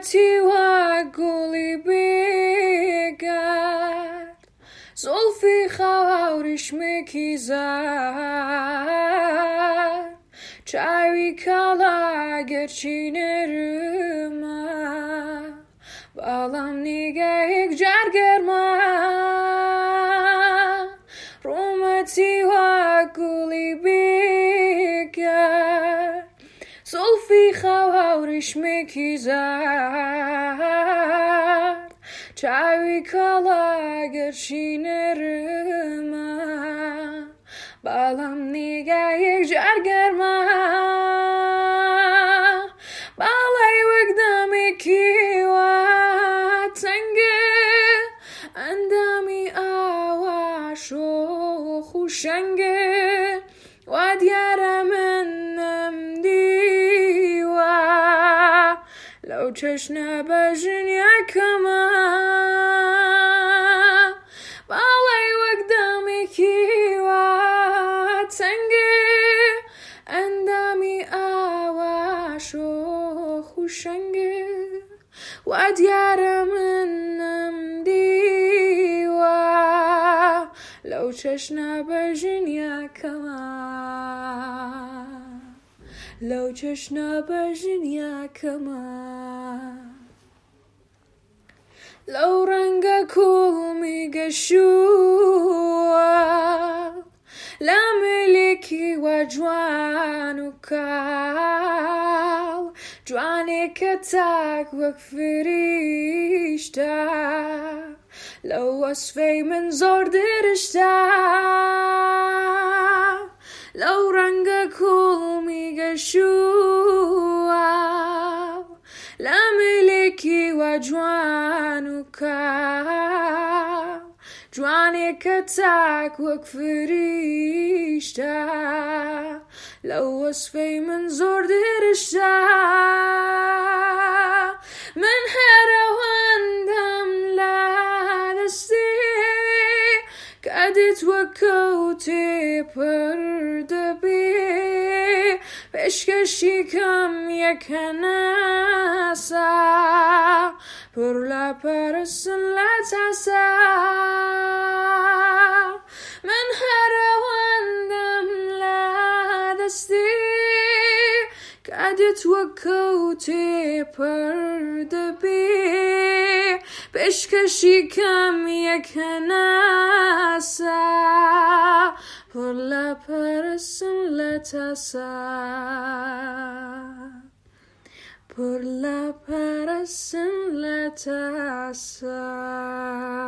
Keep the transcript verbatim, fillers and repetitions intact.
رومتی و گلی بگرد زلفی خواهرش میکیزد چاوی کلا گرچی نرمه بالام نگه یک جرگرمه رومتی و گلی بگرد زلفی خواهرش میکیزد چاوی کلا گرچی نرمه بالام نگه یک جرگرمه بالای وقدمی کی و تنگه اندامی آواش و خوشنگه و دیار منم دیوه لو چشنا بجن یکمه بالای وقدمی کی و تنگه اندامی آواش و خوشنگه و دیار منم دیوه لو چشنا بجن یکمه لو چشنا بجن یکمه لو رنگ کل میگشود لا ملکی و جوان و کال جوانی کتاک وک فریشته لو وصفی من زور درشته لو رنگ کل میگشود لا ملکی و جوان و کال جوانی کتاک وک فریشته لو وصفی من زور درشته من هروندم لدستی کدت وکوتی پرده بی پیشکشی کم یک نسا پر لپرسن لتسا من هروندم لدستی کدت وکوتی پرده بی پیشکشی کم یک نسا پر لپرسن لتسا پر لپرسن لتسا